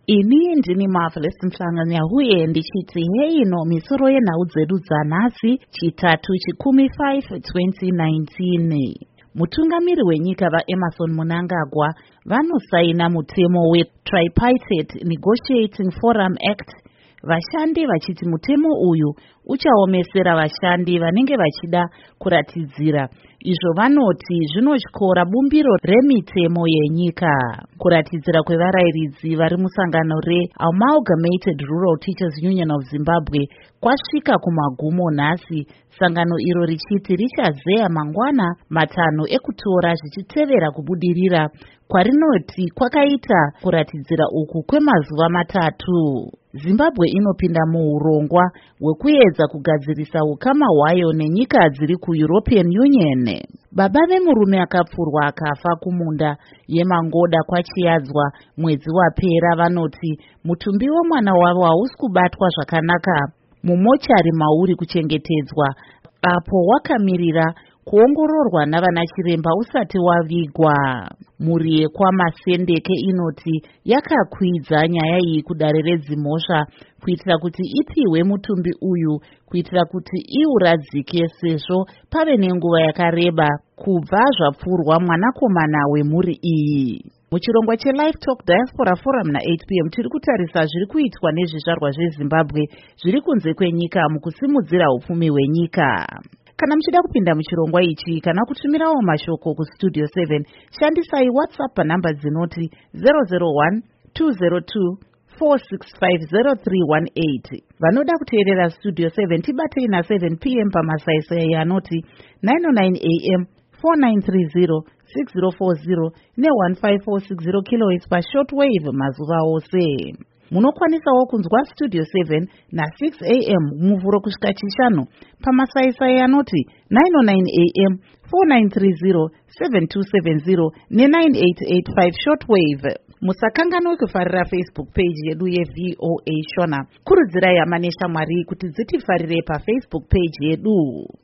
Ini ndini Marvelous Mhlanganya huye ndichiti heino misoro yenhau dzedu dzanhasi chitatu chikumi 5 2019. Mutungamiri wenyika vaEmmerson Mnangagwa vanosaina mutemo weTripartite Negotiating Forum Act, vashandi vachiti mutemo uyu uchaomesera vashandi vanenge vachida kuratidzira. Izvo vanoti zvinotyora bumbiro remitemo yenyika. Kuratidzira kwevarayiridzi vari musangano reAmalgamated Rural Teachers Union of Zimbabwe kwasvika kumagumo nhasi, sangano iro richiti richazeya mangwana matano ekutora zvichitevera kubudirira kwarinoti kwakaita kuratidzira uku kwemazuva matatu. Zimbabwe inopinda muurongwa hwekuedza kugadzirisa ukama hwayo nenyika dziri kuEuropean Union. Baba vemurume akapfurwa akafa kumunda yeMangoda kwaChiadzwa mwedzi wapera vanoti mutumbi womwana wavo hausi kubatwa zvakanaka mumochari mauri kuchengetedzwa, apo wakamirira kuongororwa navanachiremba usati wavigwa. Mhuri yekwaMasendeke inoti yakakwidza nyaya iyi kudare redzimhosva kuitira kuti ipiwe mutumbi uyu kuitira kuti iuradzike sezvo pave nenguva yakareba kubva zvapfurwa mwanakomana wemhuri iyi. Muchirongwa cheLive Talk Diaspora Forum na8 p.m. tiri kutarisa zviri kuitwa nezvizvarwa zveZimbabwe zviri kunze kwenyika mukusimudzira upfumi hwenyika. Kana muchida kupinda muchirongwa ichi kana kutumirawo mashoko kustudio 7, shandisai WhatsApp panhamba dzinoti 001 202 4650318. Vanoda kuteerera Studio 7 tibatei na7 p.m. pamasaisai anoti 909 am 4930 6040 ne1540 kHz pashortwave mazuva ose. Munokwanisawo kunzwa Studio 7 na6 am muvhuro kusvika chishanu pamasaisai anoti 909 am 4930 7270 ne9885 shortwave. Musakanganwe kufarira Facebook page yedu yeVOA Shona. Kurudzirai hama neshamwari kuti dzitifarire paFacebook page yedu.